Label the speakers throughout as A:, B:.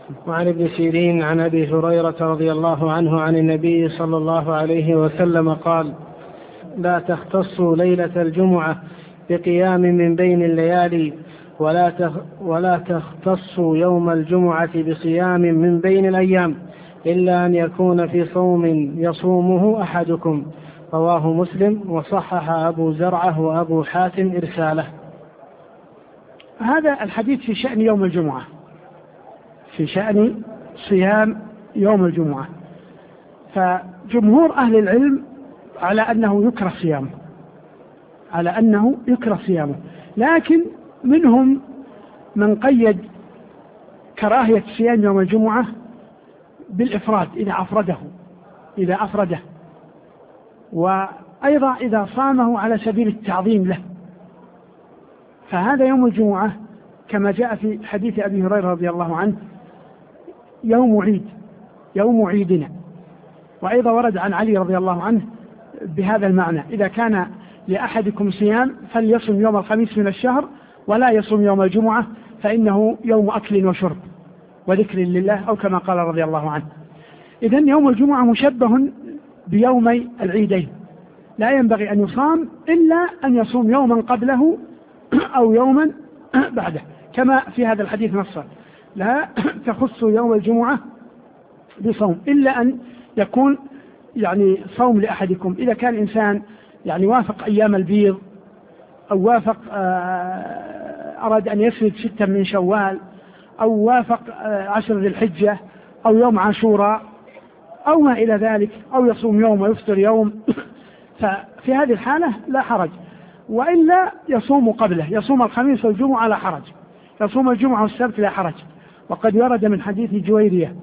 A: وعن ابن سيرين عن أبي هريرة رضي الله عنه عن النبي صلى الله عليه وسلم قال: لا تختصوا ليلة الجمعة بقيام من بين الليالي، ولا تختصوا يوم الجمعة بصيام من بين الأيام، إلا أن يكون في صوم يصومه أحدكم. رواه مسلم، وصحح أبو زرعة وأبو حاتم إرساله.
B: هذا الحديث في شأن يوم الجمعة، في شأن صيام يوم الجمعة. فجمهور أهل العلم على أنه يكره صيامه، لكن منهم من قيد كراهية صيام يوم الجمعة بالإفراد إذا أفرده، وأيضا إذا صامه على سبيل التعظيم له. فهذا يوم الجمعة كما جاء في حديث أبي هريرة رضي الله عنه يوم عيدنا، وأيضا ورد عن علي رضي الله عنه بهذا المعنى: إذا كان لأحدكم صيام فليصم يوم الخميس من الشهر ولا يصم يوم الجمعة، فإنه يوم أكل وشرب وذكر لله، أو كما قال رضي الله عنه. إذن يوم الجمعة مشبه بيومي العيدين، لا ينبغي أن يصام إلا أن يصوم يوما قبله أو يوما بعده، كما في هذا الحديث نصا: لا تخص يوم الجمعة بصوم إلا أن يكون صوم لأحدكم. إذا كان إنسان وافق أيام البيض، أو وافق أراد أن يسرد 6 من شوال، أو وافق 10 ذي الحجة، أو يوم عاشوراء، أو ما إلى ذلك، أو يصوم يوم ويفطر يوم، ففي هذه الحالة لا حرج. وإلا يصوم قبله، يصوم الخميس والجمعة لا حرج، يصوم الجمعة والسبت لا حرج. وقد ورد من حديث جويرية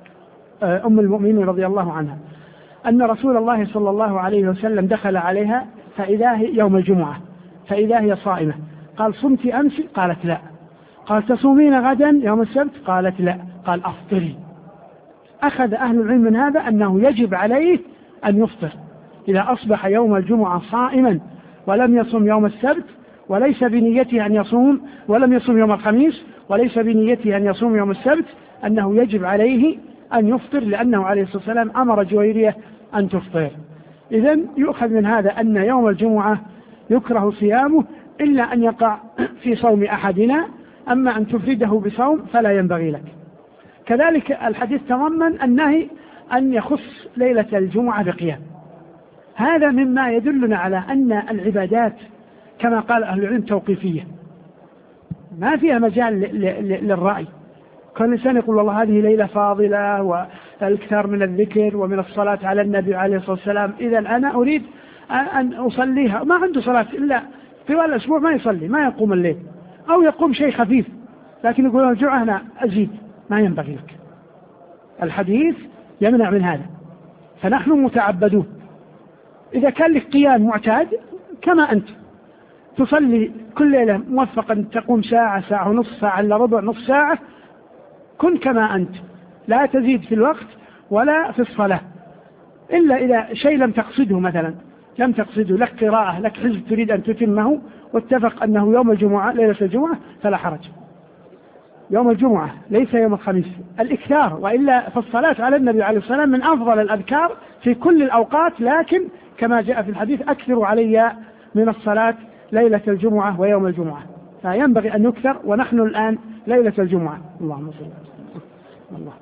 B: أم المؤمنين رضي الله عنها أن رسول الله صلى الله عليه وسلم دخل عليها فإذا هي يوم الجمعة فإذا هي صائمة، قال: صمت أمس؟ قالت: لا. قال: تصومين غدا يوم السبت؟ قالت: لا. قال: أفطري. أخذ أهل العلم من هذا أنه يجب عليه أن يفطر إذا أصبح يوم الجمعة صائما ولم يصم يوم السبت، وليس بنيته أن يصوم، ولم يصوم يوم الخميس، وليس بنيته أن يصوم يوم السبت، أنه يجب عليه أن يفطر، لأنه عليه الصلاة والسلام أمر جويرية أن تفطر. إذن يؤخذ من هذا أن يوم الجمعة يكره صيامه إلا أن يقع في صوم أحدنا، أما أن تفرده بصوم فلا ينبغي لك. كذلك الحديث تضمن النهي أن يخص ليلة الجمعة بقيام. هذا مما يدلنا على أن العبادات كما قال أهل العلم توقيفية، ما فيها مجال للرأي. كل إنسان يقول: والله هذه ليلة فاضلة والكثار من الذكر ومن الصلاة على النبي عليه الصلاة والسلام، إذا أنا أريد أن أصليها. ما عنده صلاة إلا طوال الأسبوع، ما يصلي، ما يقوم الليل، أو يقوم شيء خفيف، لكن يقول: الجمعة أنا أزيد. ما ينبغي لك، الحديث يمنع من هذا. فنحن متعبدون. إذا كان لك قيام معتاد كما أنت تصلي كل ليلة موفقا، تقوم ساعة، ساعة ونصف، ساعة إلا ربع، نصف ساعة، كن كما أنت، لا تزيد في الوقت ولا في الصلاة، إلا إذا شيء لم تقصده، مثلا لم تقصده، لك قراءة، لك حزب تريد أن تتمه، واتفق أنه يوم الجمعة ليلة الجمعة، فلا حرج. يوم الجمعة ليس يوم الخميس، الإكثار، وإلا فالصلاة على النبي عليه الصلاة والسلام من أفضل الأذكار في كل الأوقات، لكن كما جاء في الحديث: أكثروا علي من الصلاة ليلة الجمعة ويوم الجمعة. فينبغي أن يكثر، ونحن الآن ليلة الجمعة. اللهم صل على سيدنا محمد.